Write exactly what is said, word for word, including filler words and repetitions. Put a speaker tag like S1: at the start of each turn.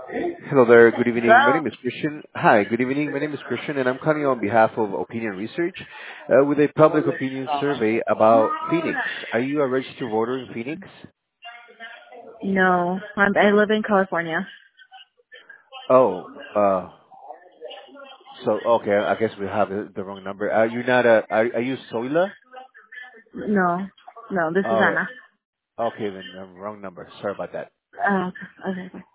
S1: Hello there. Good evening. My
S2: Hello?
S1: name is Christian. Hi, good evening. My name is Christian, and I'm calling on behalf of Opinion Research uh, with a public opinion survey about Phoenix. Are you a registered voter in Phoenix?
S2: No, I'm, I live in California.
S1: Oh, uh, so okay. I guess we have the, the wrong number. Are you not a? Are, are you Soila?
S2: No, no, this is
S1: Oh,
S2: Anna.
S1: okay. Then um, wrong number. Sorry about that.
S2: Uh, okay, bye.